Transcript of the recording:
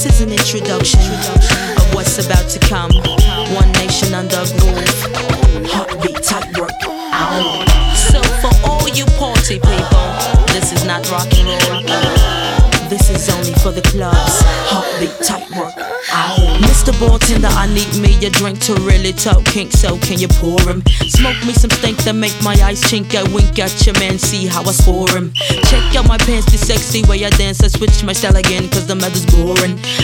This is an introduction of what's about to come. One nation under groove, heartbeat type work. Ow. So for all you party people, this is not rock and roll. This is only for the clubs, heartbeat type work. Ow. Mr. Bartender, I need me a drink to really talk kink, so can you pour him? Smoke me some stink that make my eyes chink. I wink at your man, see how I score him. Check out my pants, the sexy way I dance. I switch my style again, cause the mother's boring.